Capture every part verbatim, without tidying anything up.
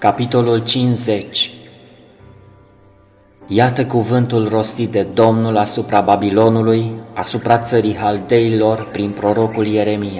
Capitolul cincizeci. Iată cuvântul rostit de Domnul asupra Babilonului, asupra țării Haldeilor, prin prorocul Ieremia.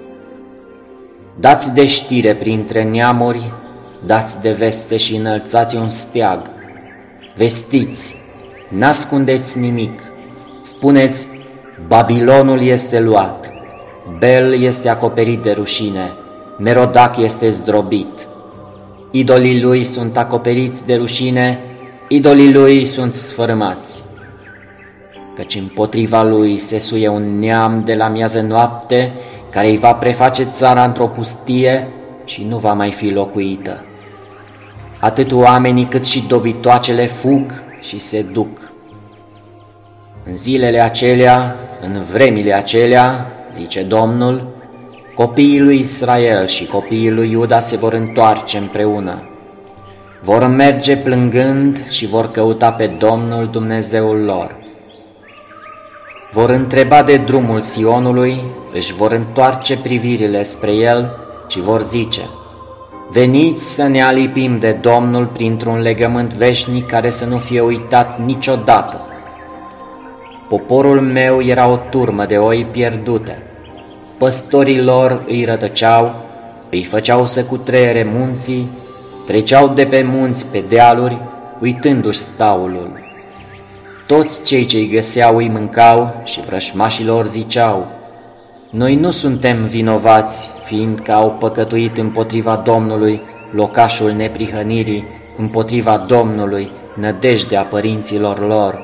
Dați de știre printre neamuri, dați de veste și înălțați un steag. Vestiți, n-ascundeți nimic, spuneți, Babilonul este luat, Bel este acoperit de rușine, Merodac este zdrobit. Idolii lui sunt acoperiți de rușine, idolii lui sunt sfărâmați. Căci împotriva lui se suie un neam de la miază noapte, care îi va preface țara într-o pustie și nu va mai fi locuită. Atât oamenii cât și dobitoacele fug și se duc. În zilele acelea, în vremile acelea, zice Domnul, copiii lui Israel și copiii lui Iuda se vor întoarce împreună. Vor merge plângând și vor căuta pe Domnul Dumnezeul lor. Vor întreba de drumul Sionului, își vor întoarce privirile spre el și vor zice, veniți să ne alipim de Domnul printr-un legământ veșnic care să nu fie uitat niciodată. Poporul meu era o turmă de oi pierdute. Păstorii lor îi rătăceau, îi făceau să cutreiere munții, treceau de pe munți pe dealuri, uitându-și staulul. Toți cei ce-i găseau îi mâncau și vrășmașilor ziceau, noi nu suntem vinovați, fiindcă au păcătuit împotriva Domnului, locașul neprihănirii, împotriva Domnului, nădejdea părinților lor.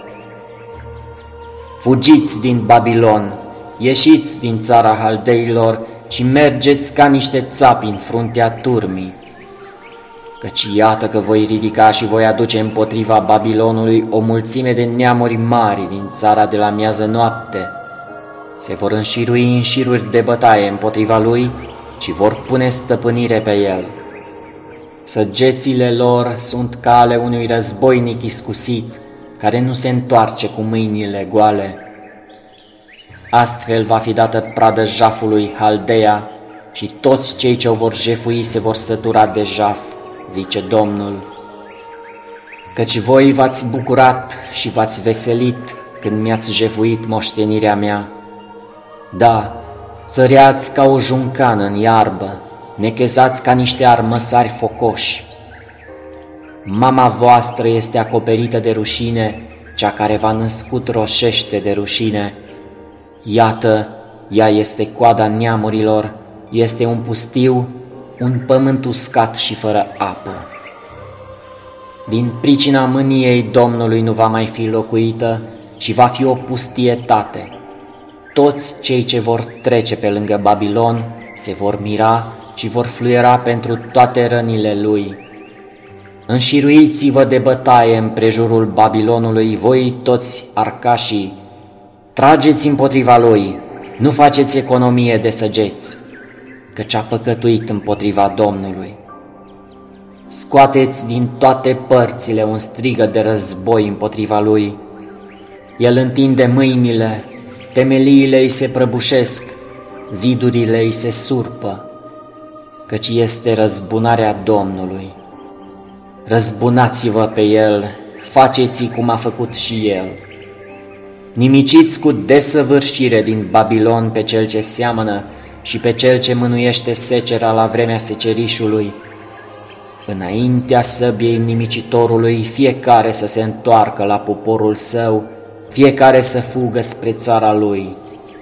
Fugiți din Babilon, ieșiți din țara Haldeilor și mergeți ca niște țapi în fruntea turmii. Căci iată că voi ridica și voi aduce împotriva Babilonului o mulțime de neamuri mari din țara de la miază noapte. Se vor înșirui în șiruri de bătaie împotriva lui și vor pune stăpânire pe el. Săgețile lor sunt ca ale unui războinic iscusit, care nu se întoarce cu mâinile goale. Astfel va fi dată pradă jafului Haldeia și toți cei ce o vor jefui se vor sătura de jaf, zice Domnul. Căci voi v-ați bucurat și v-ați veselit când mi-ați jefuit moștenirea mea. Da, săreați ca o juncană în iarbă, nechezați ca niște armăsari focoși. Mama voastră este acoperită de rușine, cea care v-a născut roșește de rușine. Iată, ea este coada neamurilor, este un pustiu, un pământ uscat și fără apă. Din pricina mâniei Domnului nu va mai fi locuită și va fi o pustietate. Toți cei ce vor trece pe lângă Babilon se vor mira și vor fluiera pentru toate rănile lui. Înșiruiți-vă de bătaie împrejurul Babilonului, voi toți arcașii, trageți împotriva lui, nu faceți economie de săgeți, căci a păcătuit împotriva Domnului. Scoateți din toate părțile un strigă de război împotriva lui. El întinde mâinile, temeliile îi se prăbușesc, zidurile îi se surpă, căci este răzbunarea Domnului. Răzbunați-vă pe el, faceți-i cum a făcut și el. Nimiciți cu desăvârșire din Babilon pe cel ce seamănă și pe cel ce mânuiește secera la vremea secerișului. Înaintea săbiei nimicitorului, fiecare să se întoarcă la poporul său, fiecare să fugă spre țara lui.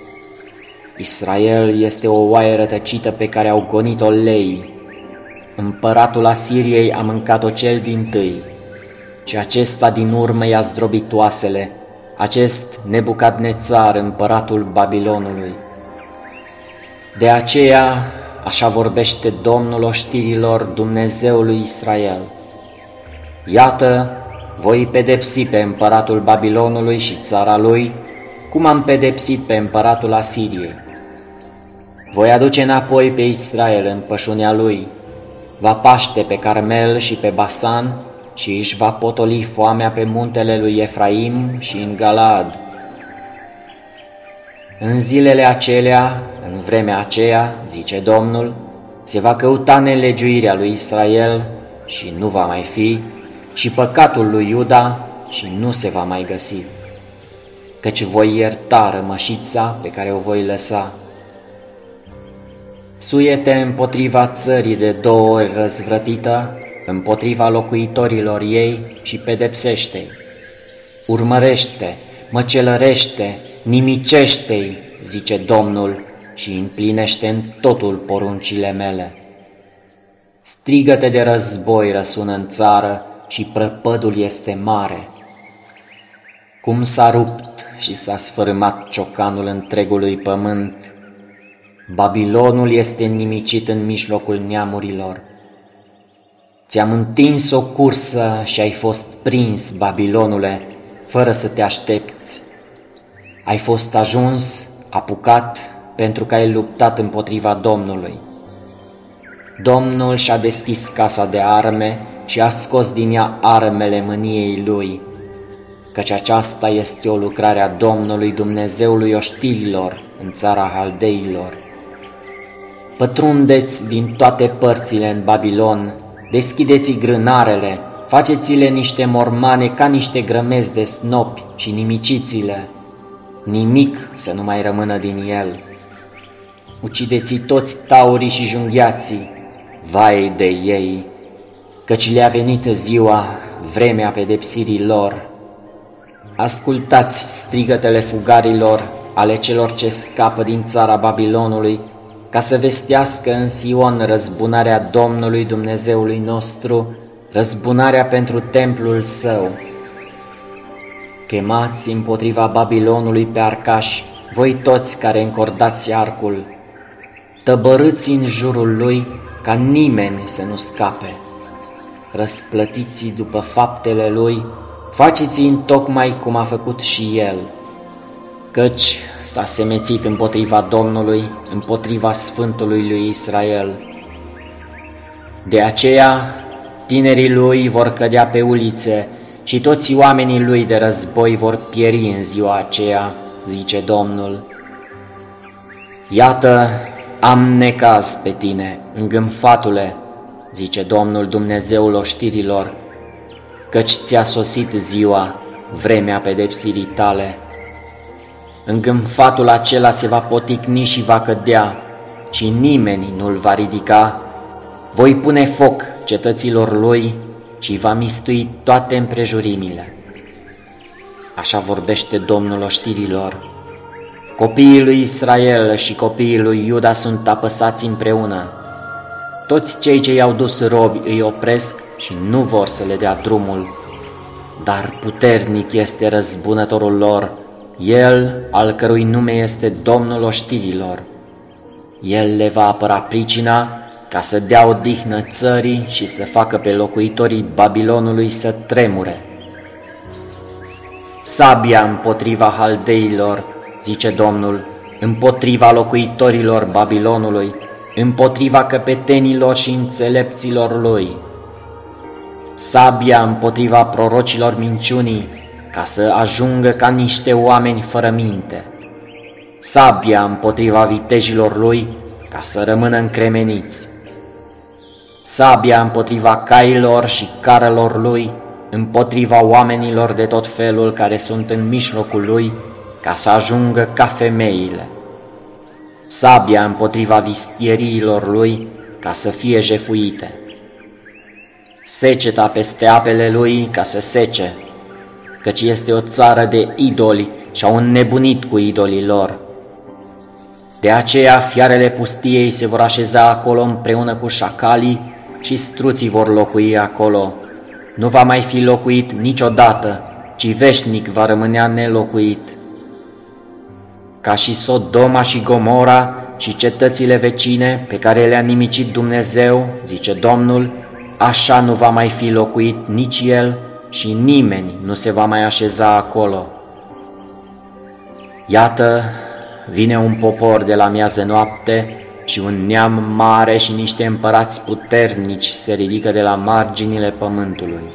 Israel este o oaie rătăcită pe care au gonit-o lei. Împăratul Asiriei a mâncat-o cel dintâi și acesta din urmă i-a zdrobit oasele, acest Nebucadnețar, împăratul Babilonului. De aceea, așa vorbește Domnul oștirilor, Dumnezeul lui Israel. Iată, voi pedepsi pe împăratul Babilonului și țara lui, cum am pedepsit pe împăratul Asiriei. Voi aduce înapoi pe Israel în pășunea lui, va paște pe Carmel și pe Basan și își va potoli foamea pe muntele lui Efraim și în Galaad. În zilele acelea, în vremea aceea, zice Domnul, se va căuta nelegiuirea lui Israel și nu va mai fi, și păcatul lui Iuda și nu se va mai găsi. Căci voi ierta rămășița pe care o voi lăsa. Suiete împotriva țării de două ori răzvrătită, împotriva locuitorilor ei și pedepsește-i. Urmărește, măcelărește, nimicește-i, zice Domnul, și împlinește în totul poruncile mele. Strigăte de război răsună în țară și prăpădul este mare. Cum s-a rupt și s-a sfărâmat ciocanul întregului pământ, Babilonul este nimicit în mijlocul neamurilor. Ți-am întins o cursă și ai fost prins, Babilonule, fără să te aștepți. Ai fost ajuns, apucat, pentru că ai luptat împotriva Domnului. Domnul și-a deschis casa de arme și a scos din ea armele mâniei lui, căci aceasta este o lucrare a Domnului, Dumnezeului oștirilor în țara Haldeilor. Pătrundeți din toate părțile în Babilon, deschideți grânarele, faceți-le niște mormane ca niște grămezi de snopi și nimiciți-le, nimic să nu mai rămână din el. Ucideți toți taurii și junghiații, vai de ei, căci le-a venit ziua, vremea pedepsirii lor. Ascultați strigătele fugarilor, ale celor ce scapă din țara Babilonului, ca să vestească în Sion răzbunarea Domnului Dumnezeului nostru, răzbunarea pentru templul său. Chemați împotriva Babilonului pe arcași, voi toți care încordați arcul, tăbărâți în jurul lui ca nimeni să nu scape. Răsplătiți după faptele lui, faceți-i întocmai cum a făcut și el, căci s-a semețit împotriva Domnului, împotriva Sfântului lui Israel. De aceea tinerii lui vor cădea pe ulițe și toți oamenii lui de război vor pieri în ziua aceea, zice Domnul. Iată, am necaz pe tine, îngânfatule, zice Domnul Dumnezeul oștirilor, căci ți-a sosit ziua, vremea pedepsirii tale. Îngânfatul acela se va poticni și va cădea, și nimeni nu-l va ridica. Voi pune foc cetăților lui și va mistui toate împrejurimile. Așa vorbește Domnul oștirilor. Copiii lui Israel și copiii lui Iuda sunt apăsați împreună. Toți cei ce i-au dus robi îi opresc și nu vor să le dea drumul. Dar puternic este răzbunătorul lor, el al cărui nume este Domnul oștirilor. El le va apăra pricina ca să dea odihnă țării și să facă pe locuitorii Babilonului să tremure. Sabia împotriva haldeilor, zice Domnul, împotriva locuitorilor Babilonului, împotriva căpetenilor și înțelepților lui. Sabia împotriva prorocilor minciunii, ca să ajungă ca niște oameni fără minte. Sabia împotriva vitejilor lui, ca să rămână încremeniți. Sabia împotriva cailor și carelor lui, împotriva oamenilor de tot felul care sunt în mijlocul lui, ca să ajungă ca femeile. Sabia împotriva vistieriilor lui, ca să fie jefuite. Seceta peste apele lui, ca să sece, căci este o țară de idoli și au înnebunit cu idolii lor. De aceea fiarele pustiei se vor așeza acolo împreună cu șacalii și struții vor locui acolo. Nu va mai fi locuit niciodată, ci veșnic va rămânea nelocuit. Ca și Sodoma și Gomora și cetățile vecine pe care le-a nimicit Dumnezeu, zice Domnul, așa nu va mai fi locuit nici el și nimeni nu se va mai așeza acolo. Iată, vine un popor de la miază noapte și un neam mare și niște împărați puternici se ridică de la marginile pământului.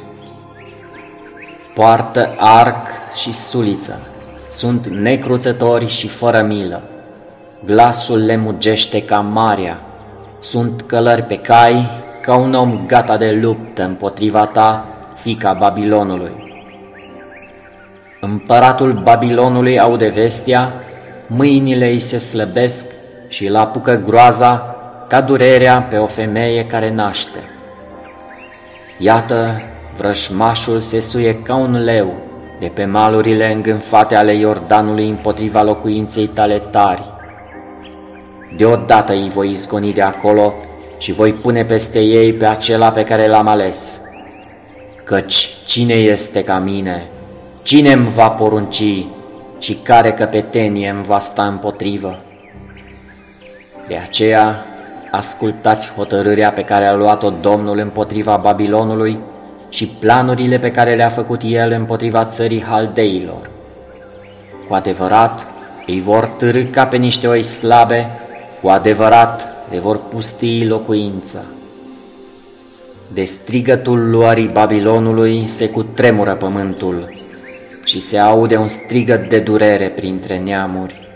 Poartă arc și suliță, sunt necruțători și fără milă. Glasul le mugește ca marea, sunt călări pe cai, ca un om gata de luptă împotriva ta, fiica Babilonului. Împăratul Babilonului aude vestea, mâinile îi se slăbesc și îl apucă groaza ca durerea pe o femeie care naște. Iată, vrăjmașul se suie ca un leu de pe malurile îngânfate ale Iordanului împotriva locuinței tale tari. Deodată îi voi izgoni de acolo și voi pune peste ei pe acela pe care l-am ales. Căci cine este ca mine? Cine îmi va porunci și care căpetenie îmi va sta împotrivă? De aceea, ascultați hotărârea pe care a luat-o Domnul împotriva Babilonului și planurile pe care le-a făcut El împotriva țării Haldeilor. Cu adevărat, îi vor târî ca pe niște oi slabe, cu adevărat le vor pustii locuința. De strigătul luării Babilonului se cutremură pământul și se aude un strigăt de durere printre neamuri.